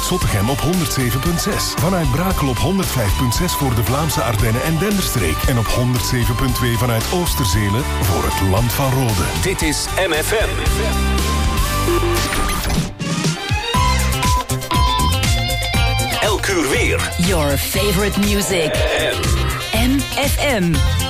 Zottegem op 107.6. Vanuit Brakel op 105.6 voor de Vlaamse Ardennen en Denderstreek. En op 107.2 vanuit Oosterzelen voor het Land van Rode. Dit is MFM. Elk uur weer. Your favorite music. MFM.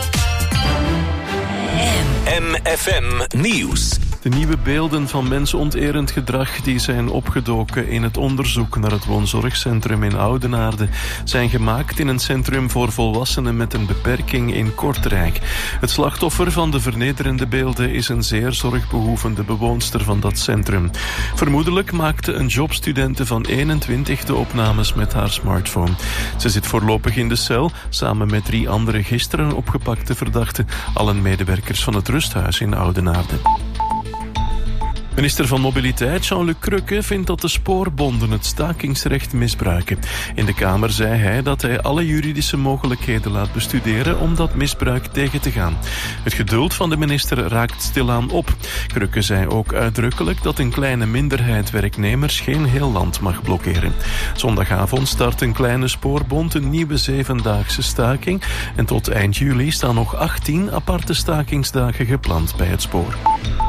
MFM Nieuws. De nieuwe beelden van mensonterend gedrag die zijn opgedoken in het onderzoek naar het woonzorgcentrum in Oudenaarde zijn gemaakt in een centrum voor volwassenen met een beperking in Kortrijk. Het slachtoffer van de vernederende beelden is een zeer zorgbehoevende bewoonster van dat centrum. Vermoedelijk maakte een jobstudente van 21 de opnames met haar smartphone. Ze zit voorlopig in de cel, samen met 3 andere gisteren opgepakte verdachten, allen medewerkers van het rusthuis in Oudenaarde. Minister van Mobiliteit Jean-Luc Crukke vindt dat de spoorbonden het stakingsrecht misbruiken. In de Kamer zei hij dat hij alle juridische mogelijkheden laat bestuderen om dat misbruik tegen te gaan. Het geduld van de minister raakt stilaan op. Crukke zei ook uitdrukkelijk dat een kleine minderheid werknemers geen heel land mag blokkeren. Zondagavond start een kleine spoorbond een nieuwe 7-daagse staking en tot eind juli staan nog 18 aparte stakingsdagen gepland bij het spoor.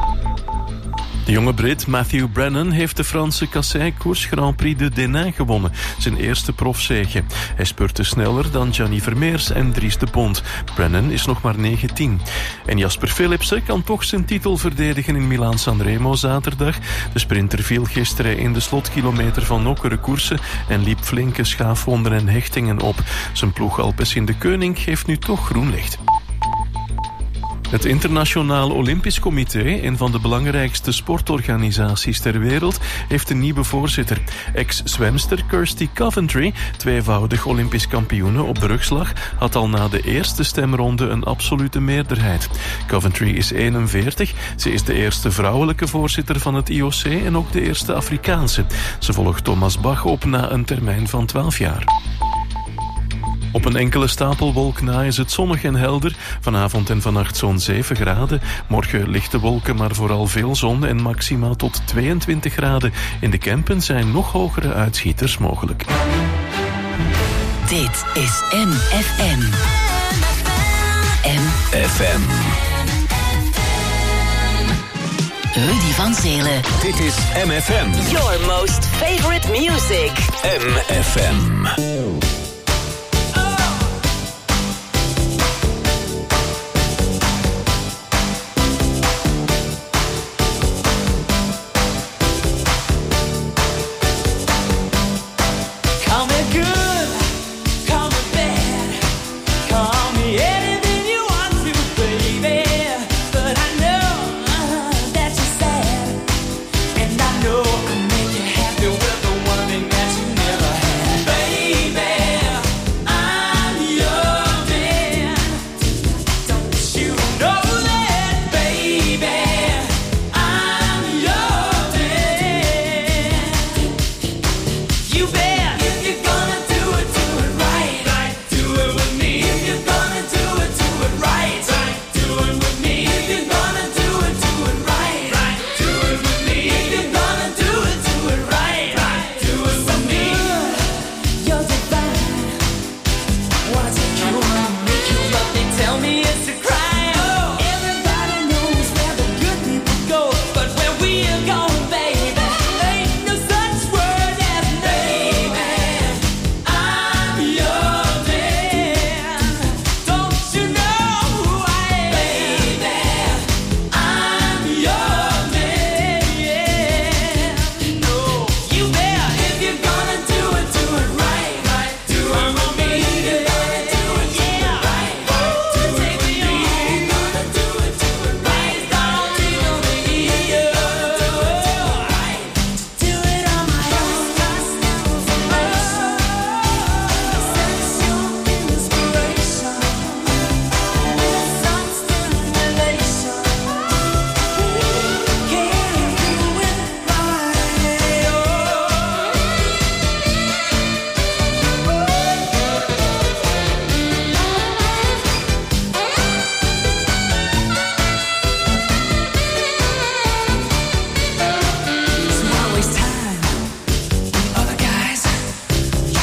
De jonge Brit Matthew Brennan heeft de Franse kasseikoers Grand Prix de Denain gewonnen, zijn eerste profzege. Hij spurte sneller dan Gianni Vermeers en Dries de Bond. Brennan is nog maar 19. En Jasper Philipsen kan toch zijn titel verdedigen in Milaan-San Remo zaterdag. De sprinter viel gisteren in de slotkilometer van Nokkere Koersen en liep flinke schaafwonden en hechtingen op. Zijn ploeg Alpecin de Koning geeft nu toch groen licht. Het Internationaal Olympisch Comité, een van de belangrijkste sportorganisaties ter wereld, heeft een nieuwe voorzitter. Ex-zwemster Kirsty Coventry, tweevoudig Olympisch kampioene op de rugslag, had al na de eerste stemronde een absolute meerderheid. Coventry is 41, ze is de eerste vrouwelijke voorzitter van het IOC en ook de eerste Afrikaanse. Ze volgt Thomas Bach op na een termijn van 12 jaar. Op een enkele stapelwolk na is het zonnig en helder. Vanavond en vannacht zo'n 7 graden. Morgen lichte wolken, maar vooral veel zon en maximaal tot 22 graden. In de Kempen zijn nog hogere uitschieters mogelijk. Dit is MFM. MFM. Rudy van Zelen. Dit is MFM. Your most favorite music. MFM. Baby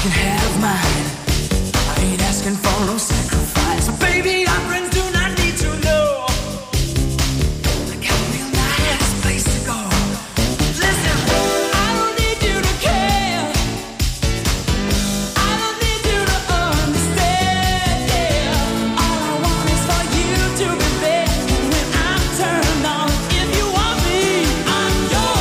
can have mine. I ain't asking for no sacrifice. But baby, our friends do not need to know. I got a real nice place to go. Listen, I don't need you to care. I don't need you to understand, yeah. All I want is for you to be there. And when I'm turned on, if you want me, I'm your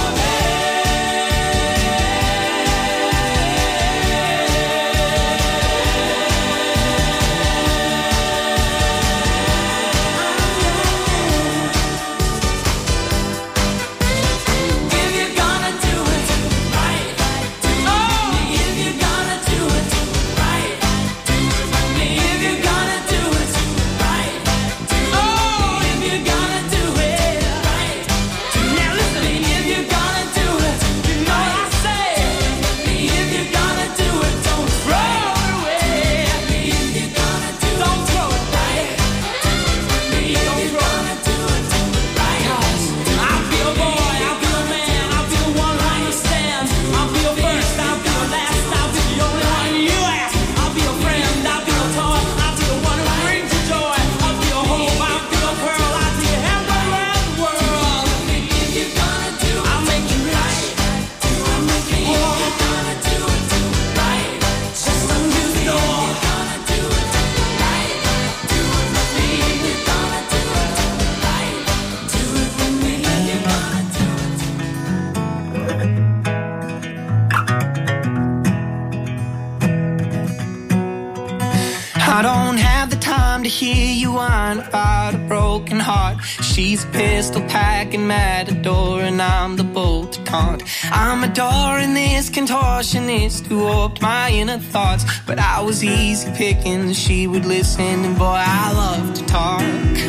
She's a pistol packing matador, and I'm the bull to taunt. I'm adoring this contortionist who warped my inner thoughts. But I was easy picking, she would listen, and boy, I love to talk.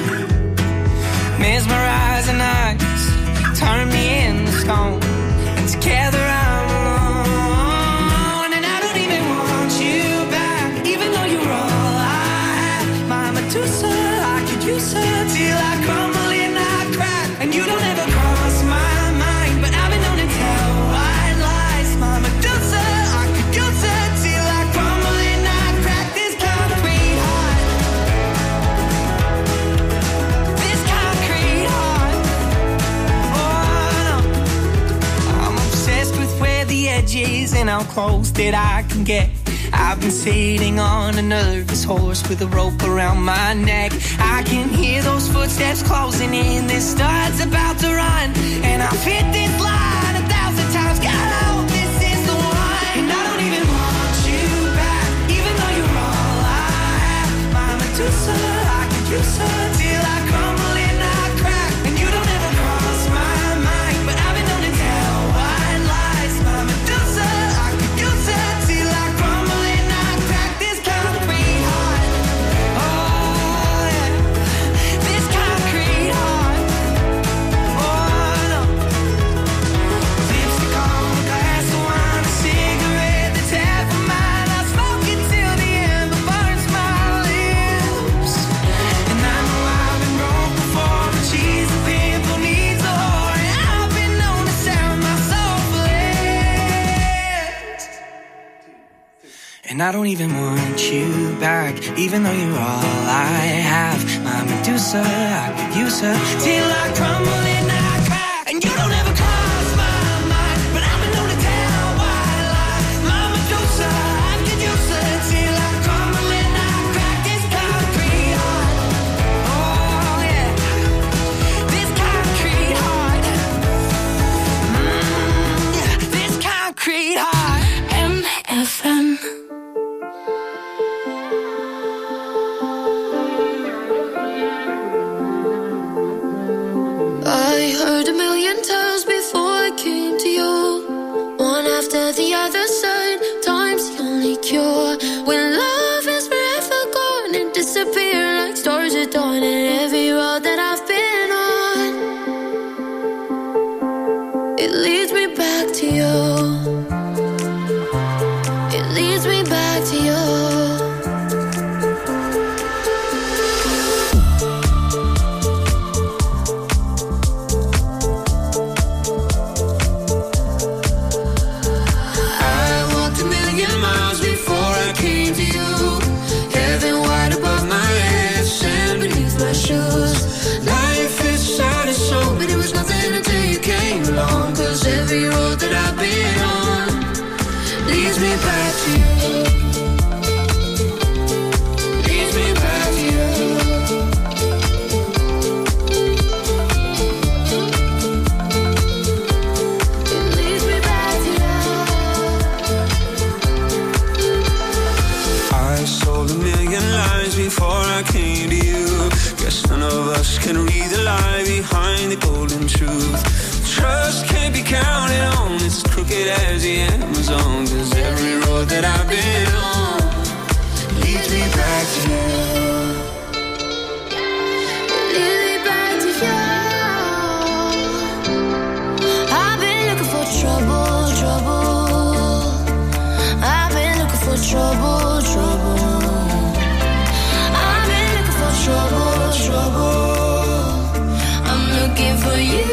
Mesmerizing eyes turn me into stone, and together I'm alone. And I don't even want you back, even though you're all I have. My Medusa, I could use her till I crumble. And you don't ever cross my mind, but I've been known to tell white lies. My Medusa, I could use her till I crumble and I crack this concrete heart. This concrete heart. Oh no, I'm obsessed with where the edge is and how close that I can get. I've been sitting on a nervous horse with a rope around my neck. I can hear those footsteps closing in. This star's about to run, and I've hit this line 1,000 times. God, I hope this is the one. And I don't even want you back, even though you're all I have. My Medusa, I could use her till I crumble and I crack. And you don't ever cross my mind, but I've been known to tell white lies. My Medusa, I could use her till I crumble. And I don't even want you back, even though you're all I have. My Medusa, I could use her till I crumble and I crack. And you don't ever cross my mind, but I've been known to tell white lies. My Medusa, I could use her till I crumble and I crack this concrete heart. Oh yeah, this concrete heart. Yeah, this concrete heart. MFM. I heard a million times before I came to you. One after the other side, time's the only cure. When love is forever gone and disappear like stars at dawn. And every road that I've been on, it leads me back to you. It leads me back to you. Before leads me back to you. Leads me back to you. It leads me back to you. I sold a million lies before I came to you. Guess none of us can read the lie behind the golden truth. Trust can't be counted on, it's as crooked as the Amazon. 'Cause every road that I've been on leads me back to you. Leads me back to you. I've been looking for trouble, trouble. I've been looking for trouble, trouble. I've been looking for trouble, trouble. I'm looking for you.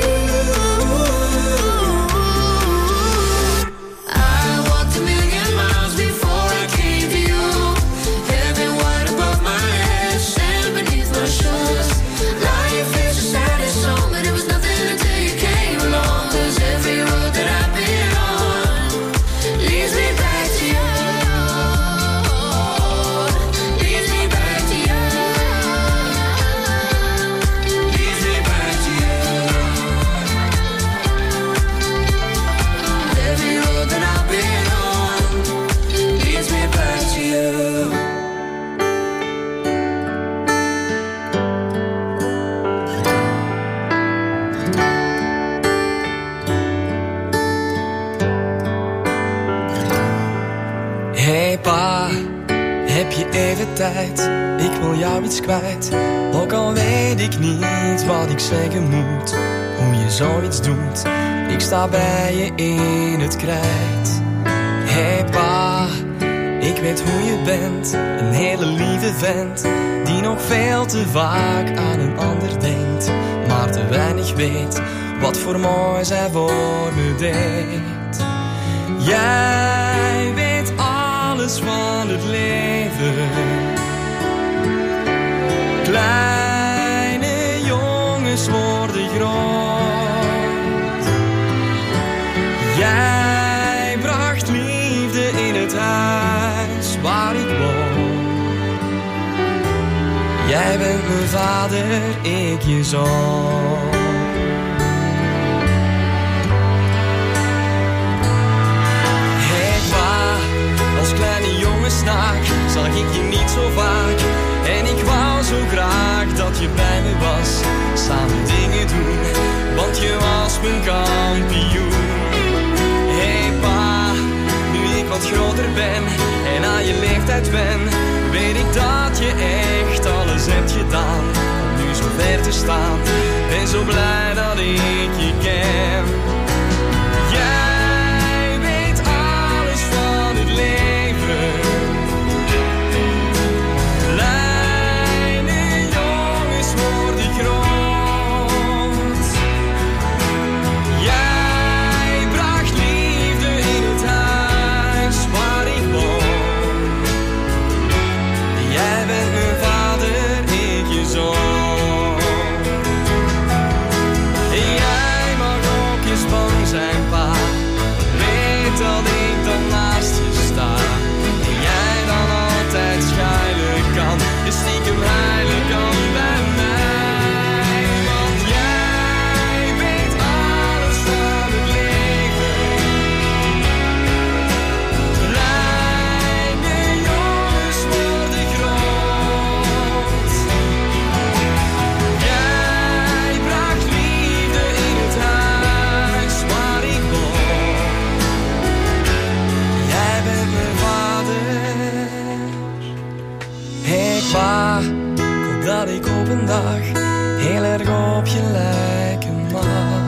Ik wil jou iets kwijt, ook al weet ik niet wat ik zeggen moet. Hoe je zoiets doet, ik sta bij je in het krijt. Hey pa, ik weet hoe je bent, een hele lieve vent, die nog veel te vaak aan een ander denkt, maar te weinig weet wat voor mooi zij voor me deed. Jij weet alles van het leven. Kleine jongens worden groot. Jij bracht liefde in het huis waar ik woon. Jij bent mijn vader, ik je zoon. Hey pa, als kleine jongenssnaak zag ik je niet zo vaak. En ik wou zo graag dat je bij me was. Samen dingen doen, want je was mijn kampioen. Hey pa, nu ik wat groter ben en aan je leeftijd ben, weet ik dat je echt alles hebt gedaan om nu zo ver te staan. Ben zo blij dat ik je ken. Jij weet alles van het leven. Dat ik op een dag heel erg op je lijken mag.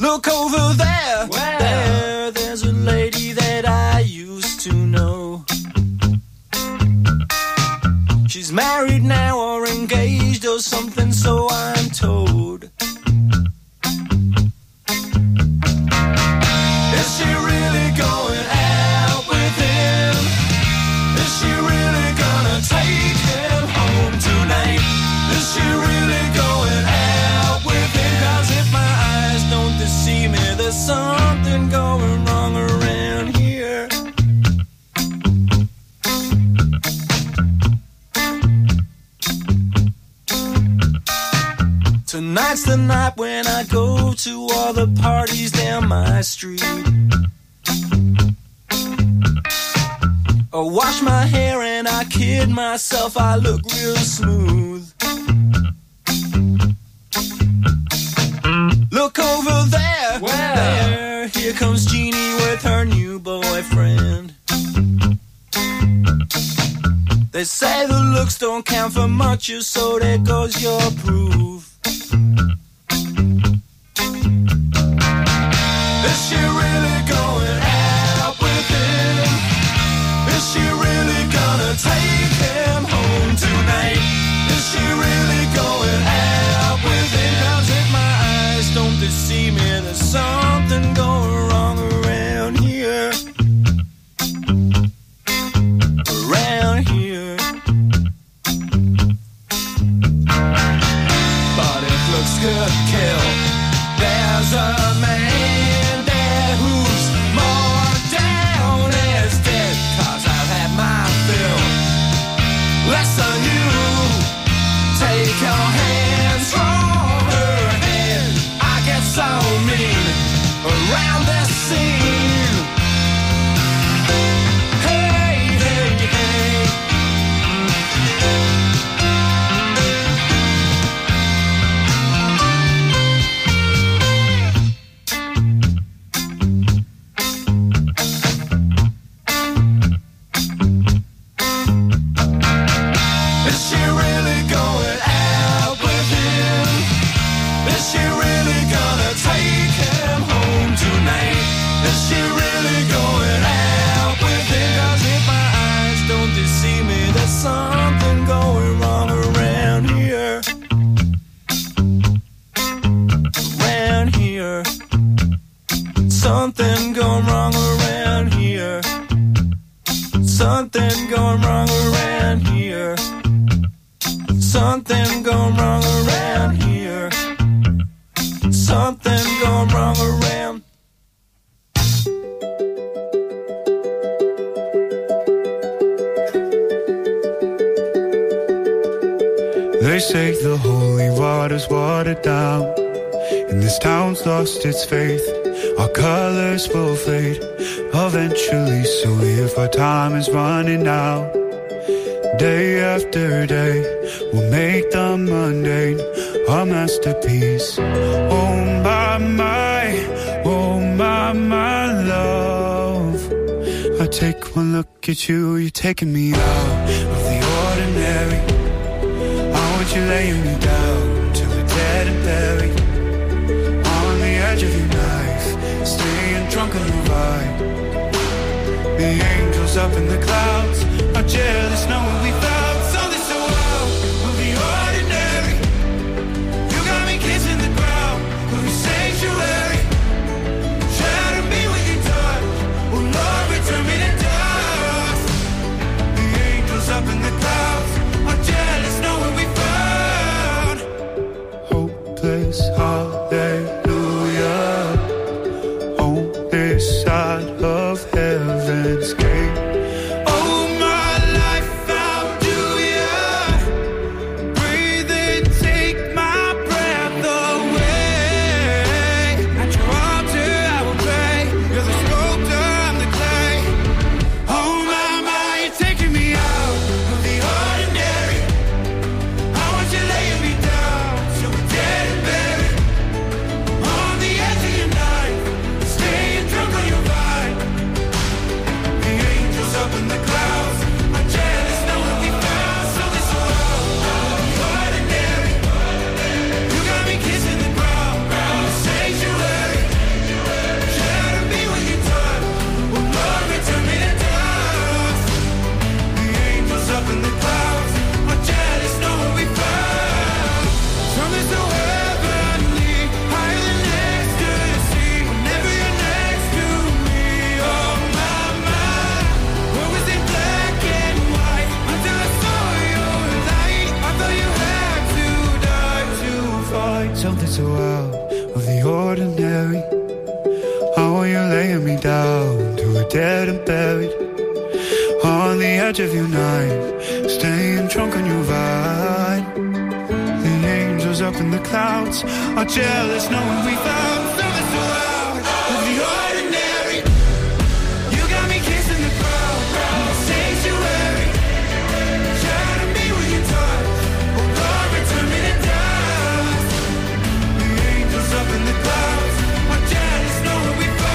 Look over there, there's a lady that I used to know. She's married now or engaged or something, so I'm told. Is she really going out with him? Is she really gonna take him home tonight? Is she really going out with him? 'Cause if my eyes don't deceive me, there's something going wrong around here. Tonight's the night when I go to all the parties down my street. I wash my hair and I kid myself, I look real smooth. Look over there, there, here comes Jeannie with her new boyfriend. They say the looks don't count for much, so there goes your proof. Is she really going out with him? Is she really gonna take him home tonight? Is she really going out with him? 'Cause if my eyes don't deceive me, there's something going wrong around here. Around here. But if looks could kill, there's a man there who's more down as dead. 'Cause I've had my fill. Less than you. Take your hands from her hand. I get so mean around this scene. Hey, hey, hey. Is she really going out with him? Is she really gonna take him home tonight? Is she really going out with him? 'Cause if my eyes don't deceive me, there's something going wrong around here. Around here. Something going wrong around here. Something going wrong around here. Something going wrong around here. Something going wrong around. They say the holy water's watered down, and this town's lost its faith. Our colors will fade eventually, so if our time is running out, day after day, we'll make the mundane our masterpiece. Oh my love, I take one look at you, you're taking me out of the ordinary. How would you lay me down till we're dead and buried? On the edge of your knife, staying drunk on the ride. The angels up in the clouds are jealous knowing we found something so wild of the ordinary. You got me kissing the ground of your sanctuary. Shatter me with your touch, oh Lord, return me to dust. The angels up in the clouds are jealous knowing we found hopeless hallelujah on this side of heaven's gate. Oh laying me down to a dead and buried on the edge of your night, staying drunk on your vine. The angels up in the clouds are jealous knowing we found something so out of the ordinary. You got me kissing the crowd in the sanctuary, trying to be with your touch, oh Lord, return me to dust. The angels up in the clouds are jealous knowing we found.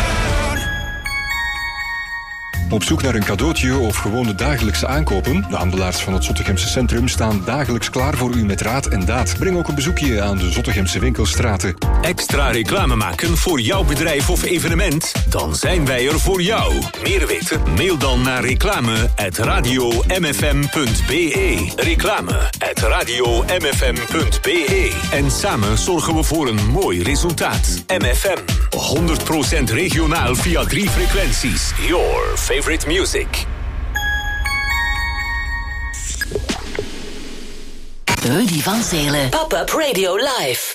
Op zoek naar een cadeautje of gewoon de dagelijkse aankopen? De handelaars van het Zottegemse Centrum staan dagelijks klaar voor u met raad en daad. Breng ook een bezoekje aan de Zottegemse winkelstraten. Extra reclame maken voor jouw bedrijf of evenement? Dan zijn wij er voor jou. Meer weten? Mail dan naar reclame@radiomfm.be. Reclame@radiomfm.be. En samen zorgen we voor een mooi resultaat. MFM. 100% regionaal via 3 frequenties. Your favorite music. Rudy van Zelen. Pop-up Radio Live.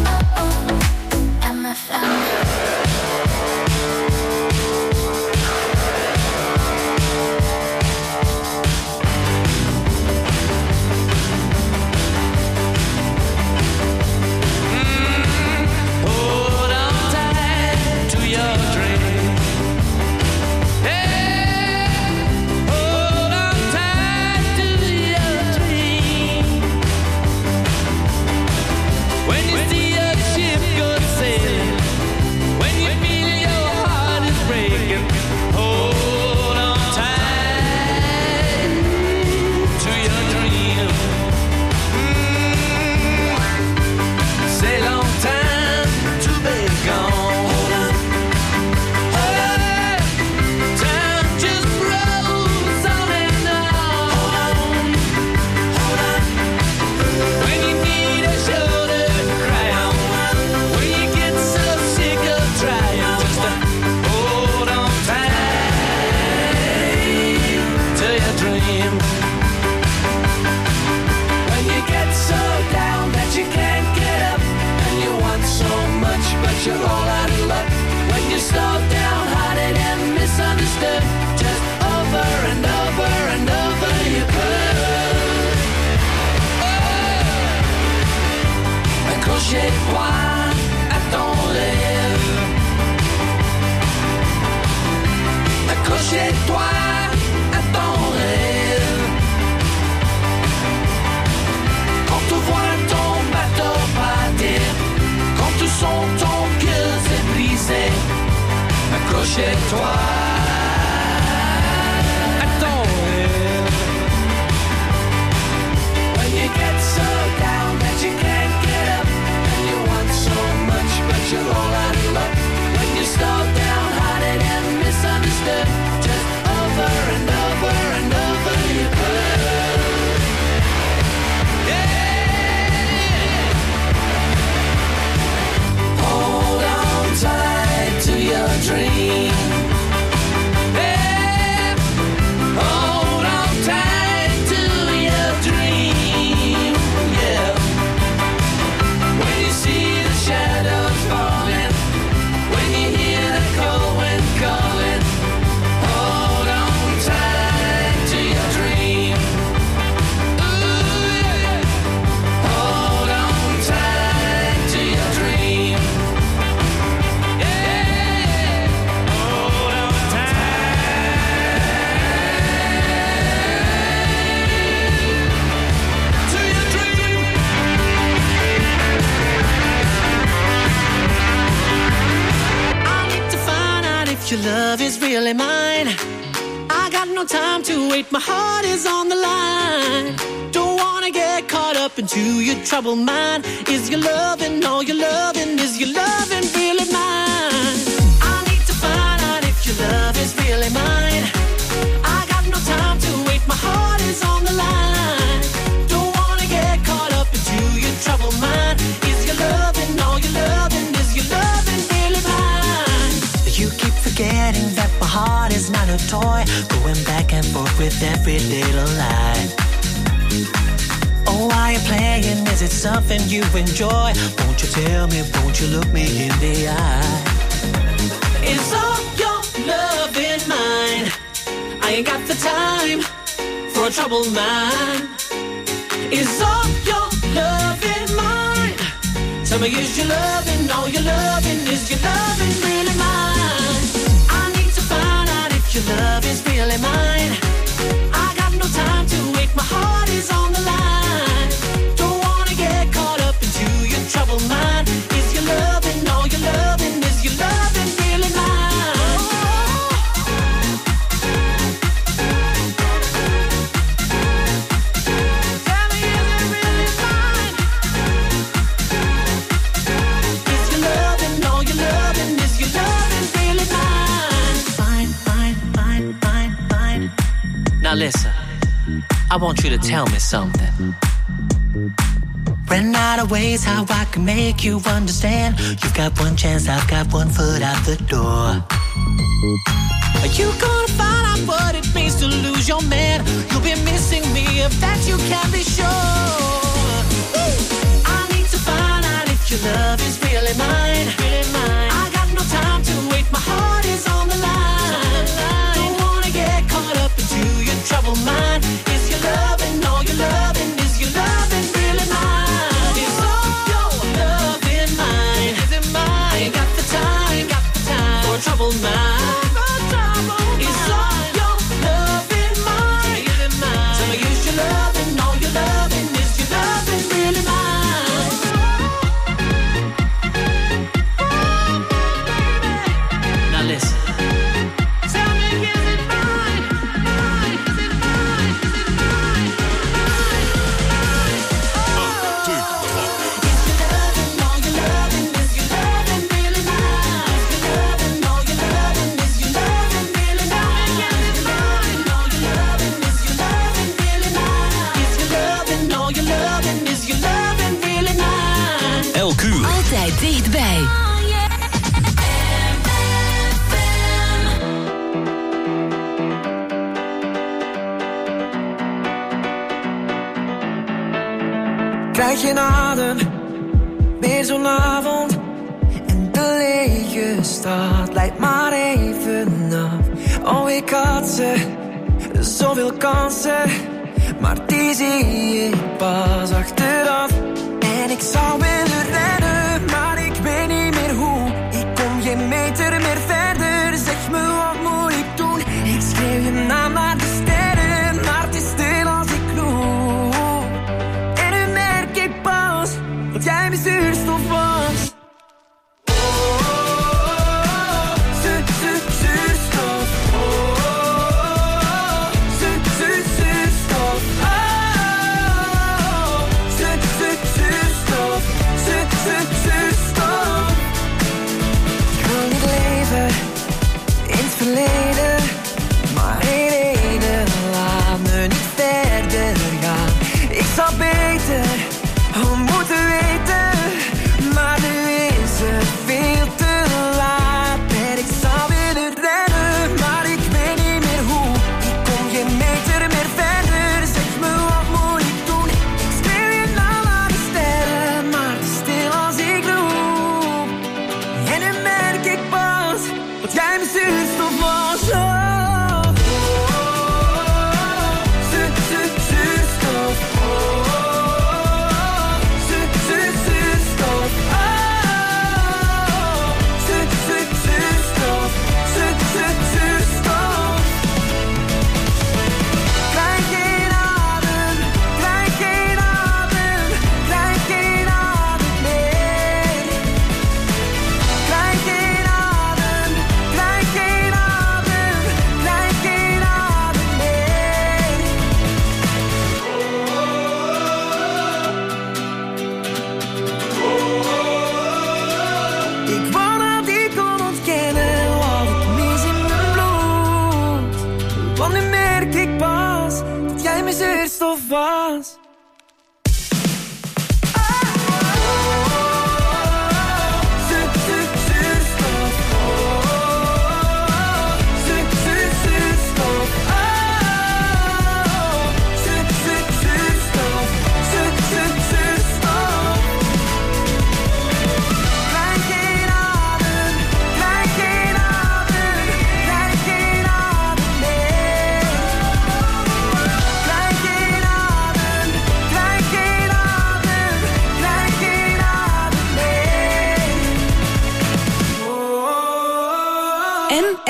Troubled mind, is your loving, all your loving, is your loving really mine? I need to find out if your love is really mine. I got no time to wait, my heart is on the line. Don't wanna get caught up into your troubled mind. Is your loving, all your loving, is your loving really mine? You keep forgetting that my heart is not a toy, going back and forth with every little lie. Oh, why you playing? Is it something you enjoy? Won't you tell me, won't you look me in the eye? Is all your love in mine? I ain't got the time for a troubled mind. Is all your love in mine? Tell me, is your loving, all your loving, is your loving really mine? I need to find out if your love is really mine. I got no time to wait, my heart is on the line. Don't wanna get caught up into your troubled mind. Is your loving, all your loving, is your loving really mine? Tell me, is it really mine? Is your loving, all your loving, is your loving really mine? Fine, fine, fine, fine, fine. Now listen, I want you to tell me something. Ran out of ways how I can make you understand. You've got one chance, I've got one foot out the door. Are you gonna find out what it means to lose your man? You'll be missing me, of that you can be sure. I need to find out if your love is really mine. Really mine. I got no time to wait, my heart is on the line. Don't wanna get caught up into your troubled mind. Is your loving, all your loving, is your loving really mine? Is all your love in mine? Is it mine? I ain't got the time for a troubled mind. Is all your love in mine? Is it mine? Tell me, is your loving, all your loving, is your loving really mine? Now listen. Tell me, is it mine? Mine? Is it mine? Is it mine? Is your loving, all your loving, is your loving really mine? Is your loving, all your loving, is your loving really mine? Is your loving, all your loving, is your loving really mine? Is your loving, all your loving, is your loving really mine? Elk uur. Altijd dichtbij. Krijg geen adem, weer zo'n avond. En de lege stad leidt maar even af. Oh, ik had ze, zoveel kansen. Maar die zie ik pas achteraf. En ik zou willen rennen, maar ik weet niet meer hoe. Ik kom geen meter meer verder, zeg me wat moet ik doen. Ik schreeuw je naam naar de sterren, maar het is stil als ik roep. En nu merk ik pas dat jij mijn zuurstof was. Zuurstof. Zuurstof. Zuurstof. Ik wil niet leven in het verleden, maar één reden laat me niet verder gaan. Ik zou beter moeten weten, maar nu is het veel te laat. En ik zou willen rennen, maar ik weet niet meer hoe. Ik kom geen meter meer verder, zeg me wat moet ik doen. Ik schreeuw je naam aan de sterren, maar te stil als ik roep. En nu merk ik pas dat jij mijn zuurstof was. Zuurstof. Was. Krijg geen adem,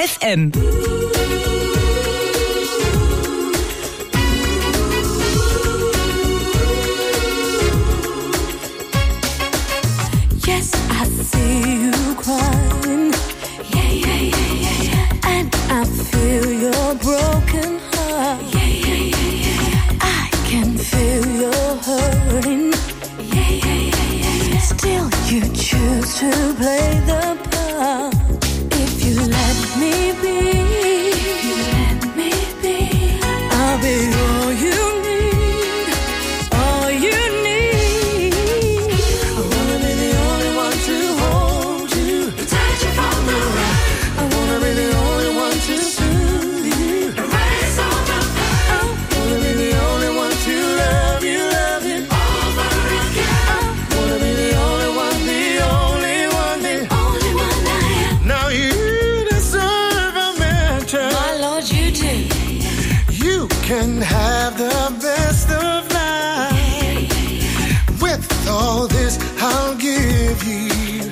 FM. Yes, I see you crying. Yeah, yeah, yeah, yeah, yeah. And I feel your broken heart. Yeah, yeah, yeah, yeah, yeah. I can feel your hurting. Yeah, yeah, yeah, yeah, yeah. Still, you choose to play the part. If you let me be, if you let me be, I'll be all you need, all you need. I wanna be the only one to hold you, protect you from the rain. I wanna be the only one to soothe you, erase all the pain. I wanna be the only one to love you over again. I wanna be the only one, the only one, the only one I am. Now you deserve a mansion, my Lord, you do. You can have the best of life. With all this, I'll give you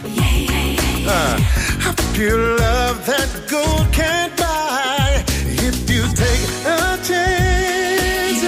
a pure love that gold can't buy. If you take a chance,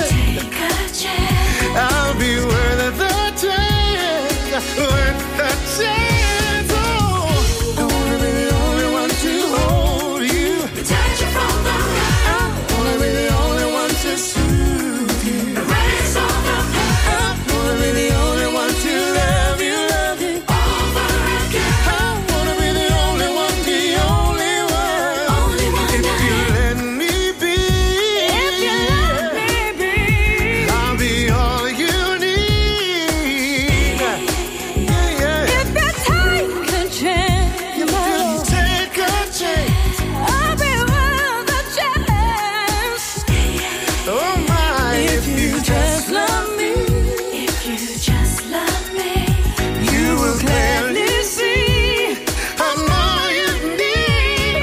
I'll be worth the chance, worth the chance. Oh, I wanna be the only one to hold you, protect you from the rain. I wanna be the only one to soothe you, erase all the pain. I wanna be the only one to love you over again. I wanna be the only one, the only one. If you let me be, if you let me be, I'll be all you need. Yeah, yeah. If you take a chance, if you take a chance, I'll be worth the chance. Oh my, if you just love me, if you just love me, you will clearly see I know you need.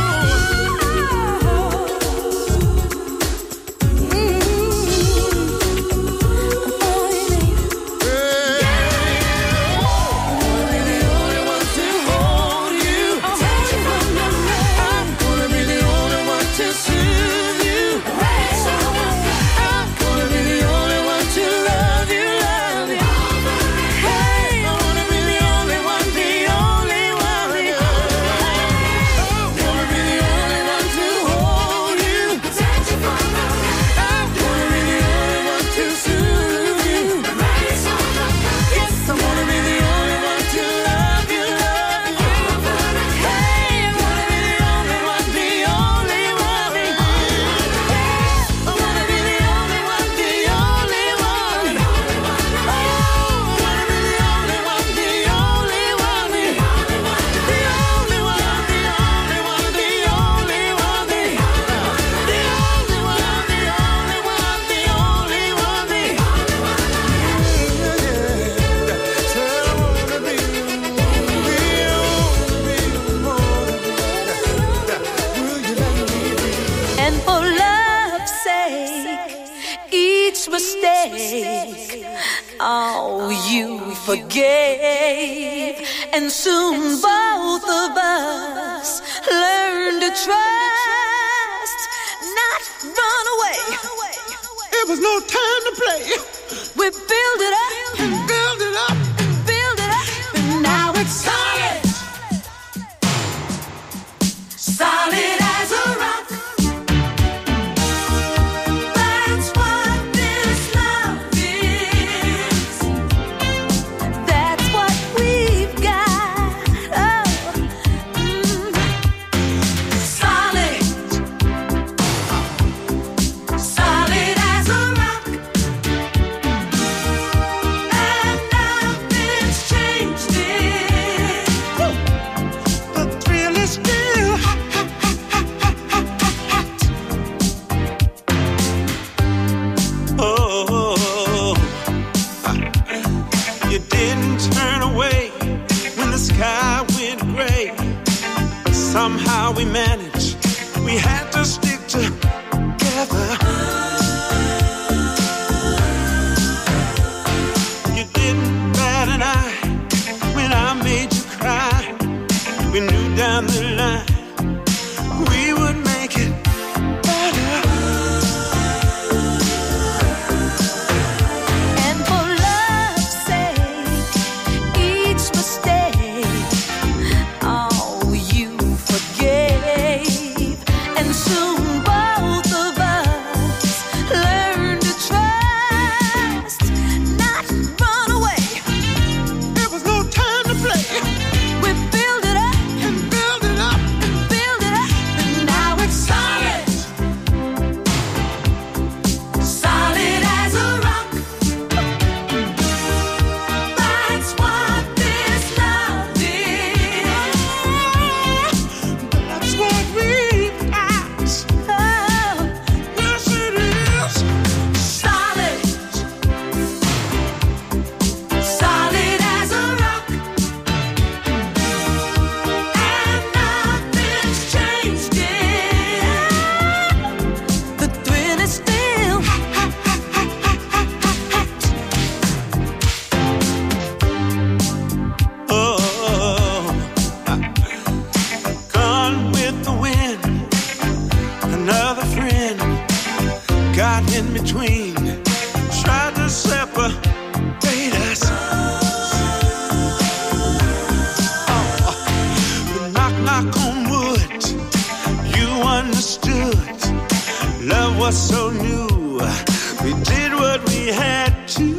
And for love's sake, each mistake, oh, you forgave. And soon both of us learn to trust, not run away. It was no time to play. We build it up and build it up and build it up, and now it's solid, solid as a rock. That's what this love is. That's what we've got. Oh, solid, solid as a rock. And nothing's changed it. The thrill is still hot, hot, hot, hot, hot, hot, hot. Oh, you didn't turn away when the sky went gray. Somehow we managed. We had to stick together. You didn't bat an eye when I made you cry. We knew down the line we between, tried to separate us. But knock on wood, you understood. Love was so new, we did what we had to.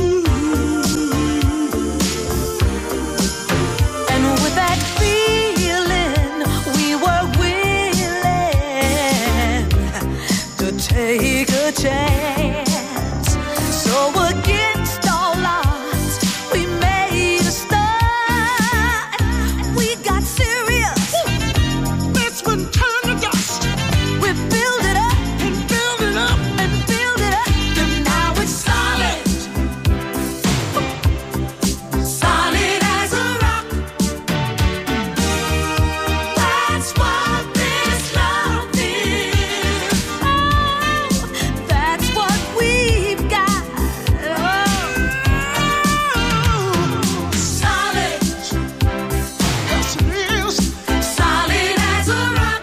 Take a chance. So against all odds, we made a start. We got serious. That's when turn to dust. We build it up and build it up and build it up, and now it's solid. Solid as a rock. That's what this love is. That's what we've got. Solid. Yes, it is. Solid as a rock.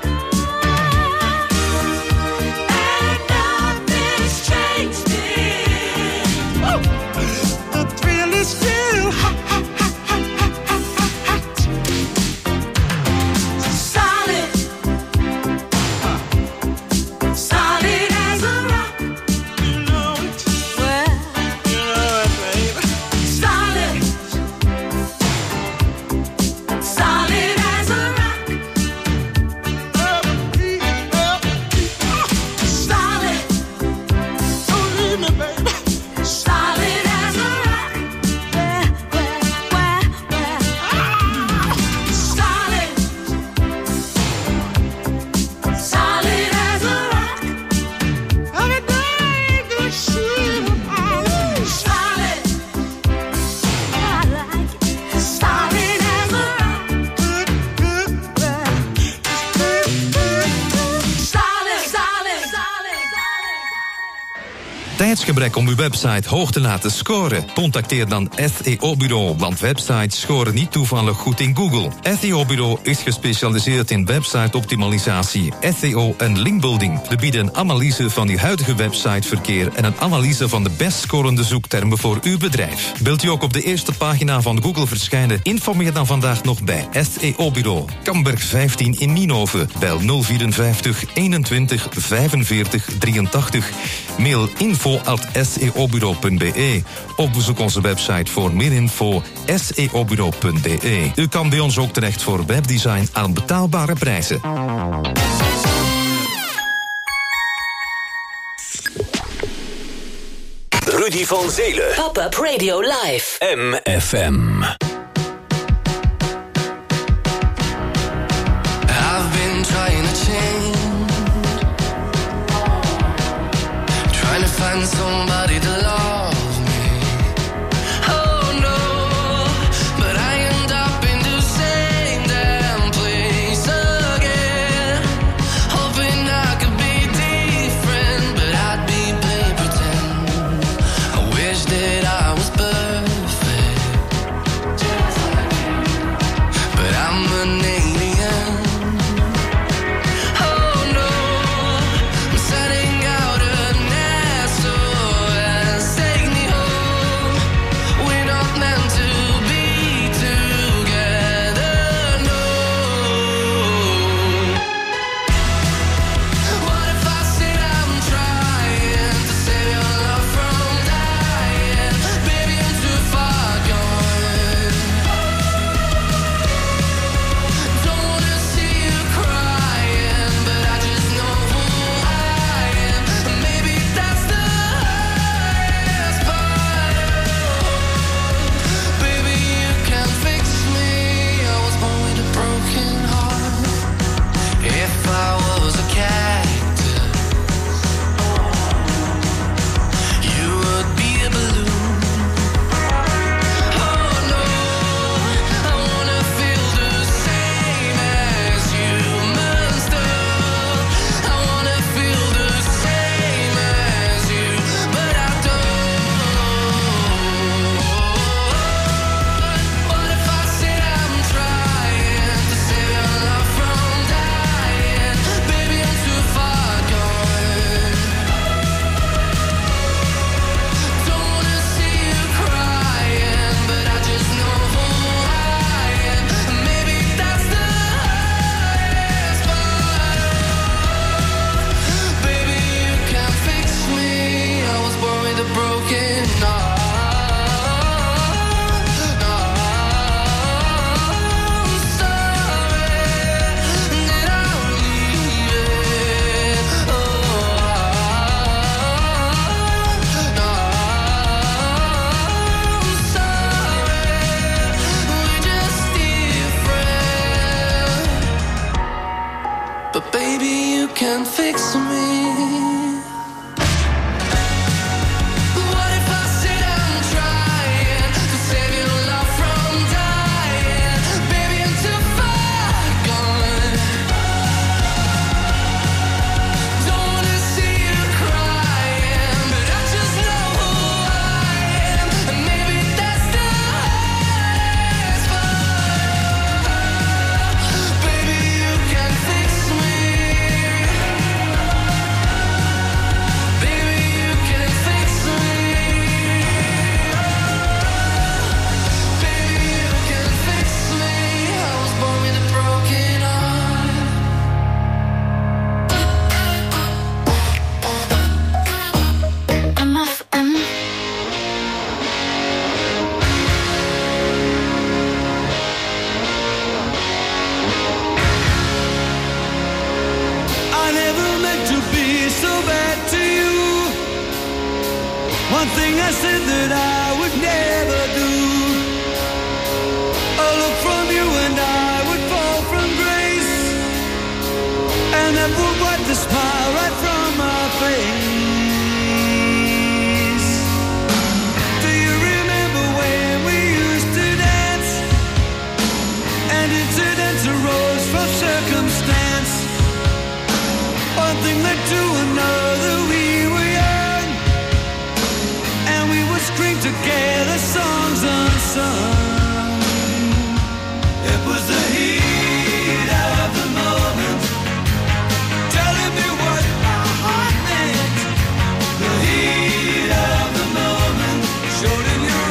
And nothing's changed it. The thrill is still hot. Solid. Solid as a rock. You know it, Well, babe. solid. Solid as a rock. Solid. Don't leave me, baby. Solid as a rock. Solid. Solid as a rock. Every day, good shit. Solid. I like it. Solid as a rock. Solid, solid, solid. Tijdsgebrek om uw website hoog te laten scoren? Contacteer dan SEO-bureau, want websites scoren niet toevallig goed in Google. SEO-bureau is gespecialiseerd in website-optimalisatie, SEO en linkbuilding. We bieden een analyse van uw huidige websiteverkeer en een analyse van de best scorende zoektermen voor uw bedrijf. Wilt u ook op de eerste pagina van Google verschijnen? Informeer dan vandaag nog bij SEO-bureau. Kamberg 15 in Nienhoven. Bel 054 21 45 83. Mail info@seobureau.be of bezoek onze website voor meer info seobureau.be. U kan bij ons ook terecht voor webdesign aan betaalbare prijzen. Rudy van Zelen. Pop-up Radio Live. MFM. I've been trying to change, trying to find somebody to love me. Oh no, but I end up in the same damn place again, hoping I could be different, but I'd be play pretend. I wish that I was perfect. Baby, you can fix me. What if I sit and try to save your love from dying? Baby, I'm too far gone. Don't wanna see you crying, but I just know who I am, and maybe that's the hardest part. Baby, you can fix me. Baby, you can fix me. Baby, you can fix me. I was born with a broken heart. MFM. I never meant to be so bad to you. One thing I said that I would never do. A look from you and I would fall from grace, and that would wipe the smile right from my face. Do you remember when we used to dance, and incidents arose from circumstance? One thing led to another, we were young, and we would scream together songs unsung. It was the heat of the moment, telling me what my heart meant. The heat of the moment showed in your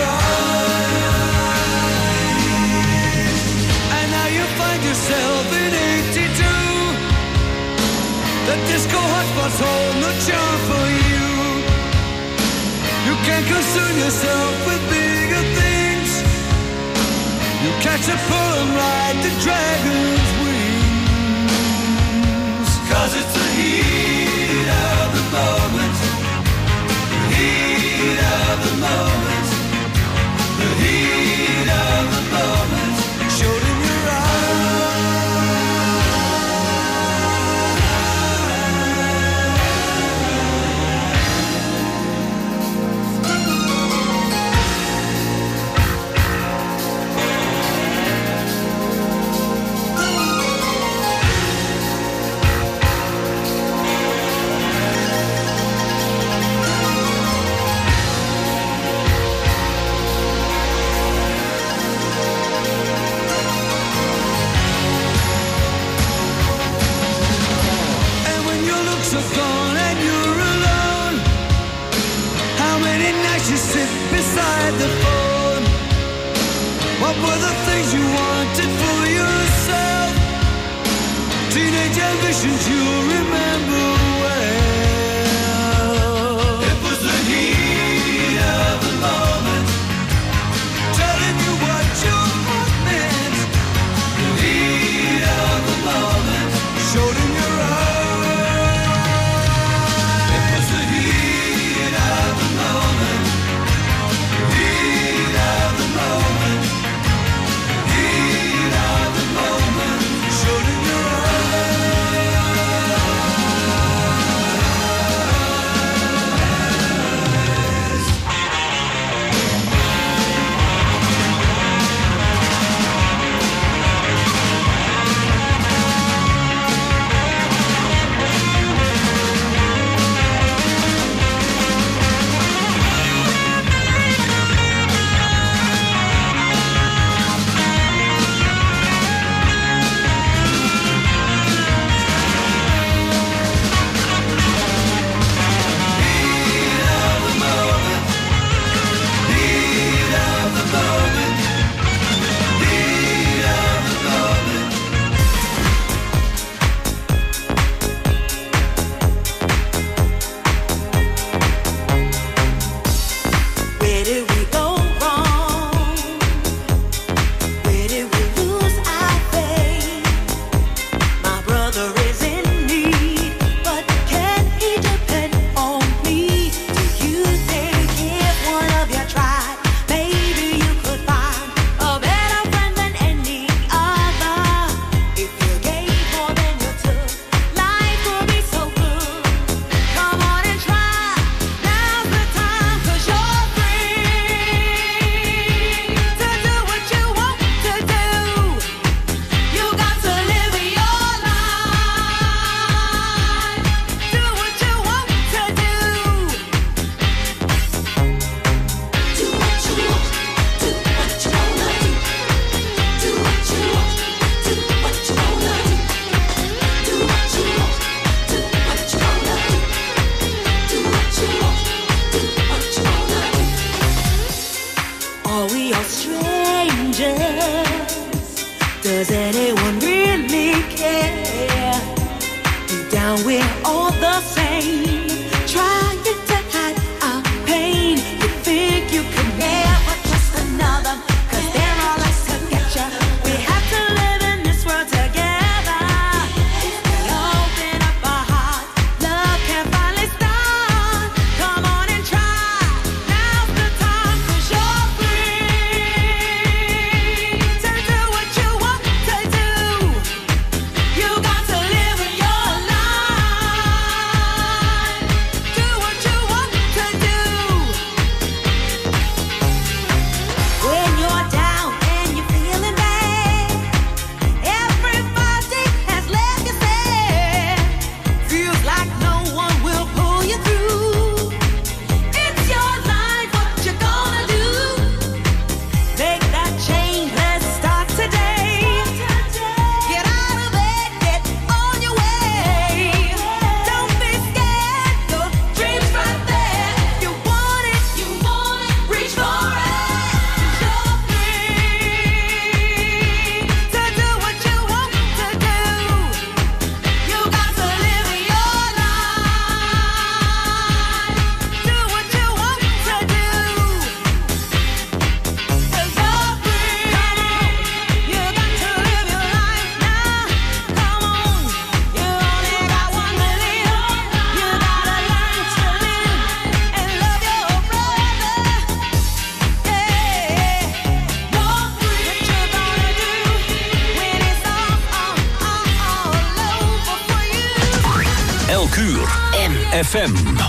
eyes, and now you find yourself in 82. The disco hotspots hold no charm for you. You can't concern yourself with bigger things. You catch a pull and ride the dragon's wings. 'Cause it's the heat of the moment. The heat of the moment. The heat of the moment showed in your are gone and you're alone. How many nights you sit beside the phone? What were the things you wanted for yourself? Teenage ambitions you remember well. It was the heat of the moment, telling you what your heart meant. The heat of the moment showed in your eyes. we're all the same. Trying to hide our pain. You think you can never trust another, 'cause they're all out to get you. We have to live in this world together. We open up our hearts, love can finally start. Come on and try, now's the time, 'cause you're free to do what you want to do. You got to live your life, do what you want to do. When you're down and you're feeling bad, everybody has left you sad. Feels like no one will pull you through. It's your life, what you gonna do? Make that change, let's start today. Get out of bed, get on your way. Don't be scared, your dream's right there. If you want it, reach for it. You're free to do what you want to do. You got to live your life, do what you want to do. 'Cause you're free. Come on, you got to live your life now. Come on, you only got one to live. You gotta learn to live and love your brother. Yeah, you're free. What you gonna do when it's all over for you? Elk uur. FM.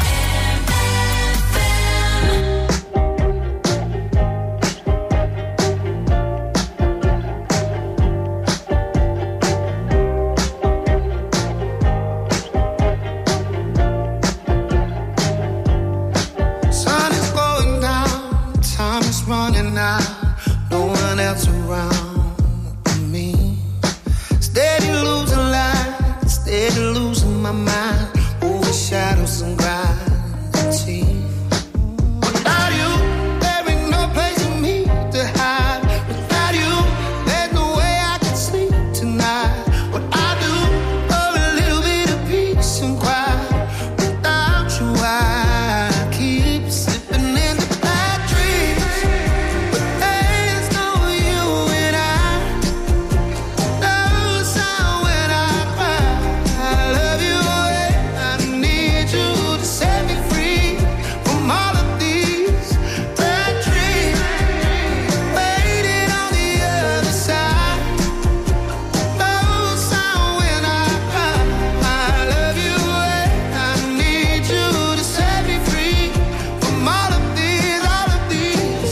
Sun is going down, time is running out, no one else around but me. Steady losing light, steady losing my mind, over shadows and gravity. Without you, there ain't no place for me to hide. Without you, there's no way I can sleep tonight. What I do for a little bit of peace and quiet. Without you, I keep slipping into bad dreams. But there's no you and I. No sound when I cry. I love you and I need you to set me free from all of these bad dreams. Waiting on the other side. No sound when I cry. I love you and I need you to set me free from all of these bad dreams.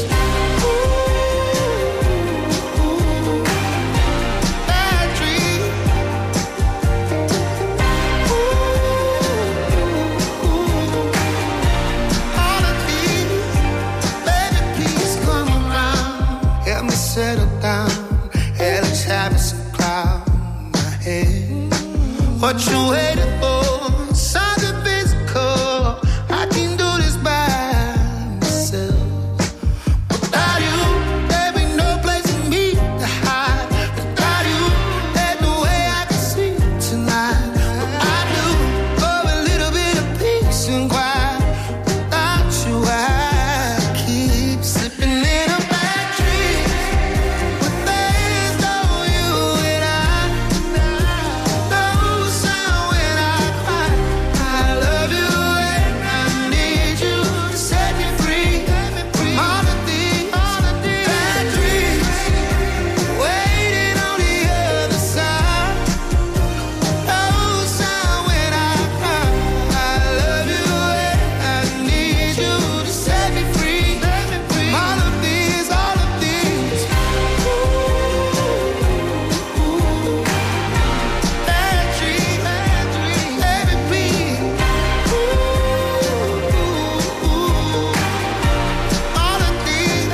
All of these, baby, please come around. Help me settle down. Hell is having some cloud in my head. What you waiting for? Something physical. I can do this by myself. Without you, there ain't no place for me to hide. Without you, there's no way I can sleep tonight. What I do for a little bit of peace and quiet. Without you, I keep slipping in a bad dream. But there's no you and I. No sound when I cry. I love you and I need you to set me free from all of these bad dreams. Waiting on the other side. No sound when I cry. I love you and I need you to set me free from all of these bad dreams. Baby, please. All of these.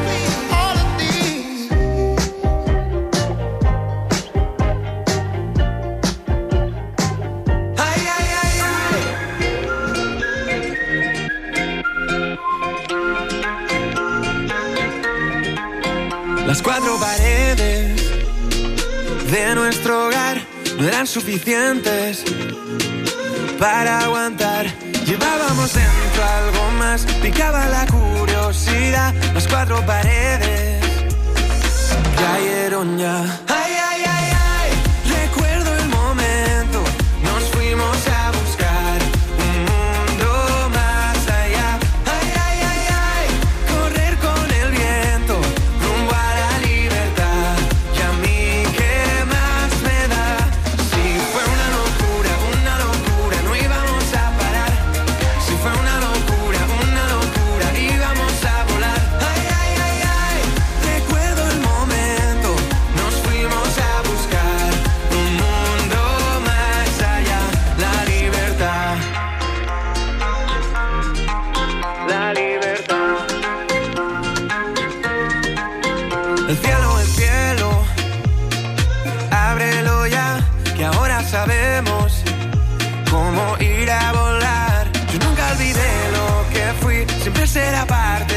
Ay, ay, ay, ay. Las cuatro paredes de nuestro hogar no eran suficientes para aguantar. Llevábamos dentro algo más, picaba la curiosidad. Las cuatro paredes cayeron ya. Ay, ay, ay, ay, recuerdo el momento. Nos fuimos a buscar un mundo más allá. Ay, ay, ay, ay, correr con el viento rumbo a la libertad. Y a mí, ¿qué más me da? Si fue una locura, no íbamos a parar. Si fue una locura, íbamos a volar. Ay, ay, ay, ay, recuerdo el momento. Nos fuimos a buscar un mundo más allá. La libertad. La libertad. El cielo, ábrelo ya, que ahora sabemos cómo ir a volar. Yo nunca olvidé lo que fui, siempre será parte